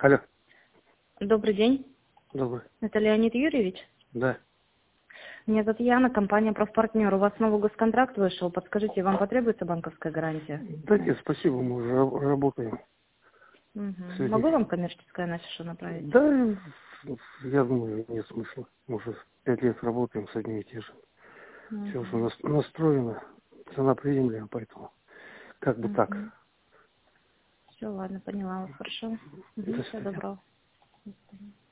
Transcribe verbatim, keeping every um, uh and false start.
Алло. Добрый день. Добрый. Это Леонид Юрьевич? Да. Меня зовут Яна, компания «Профпартнер». У вас новый госконтракт вышел. Подскажите, вам потребуется банковская гарантия? Да нет, спасибо, мы уже раб- работаем. Угу. Сегодня. Могу вам коммерческое нафишу направить? Да, я думаю, нет смысла. Мы уже пять лет работаем с одними и те же. Угу. Все уже нас- настроено, цена приемлема, поэтому как бы так. Угу. Все, ладно, поняла вас, хорошо. Угу. До Всего свидания. доброго. До свидания.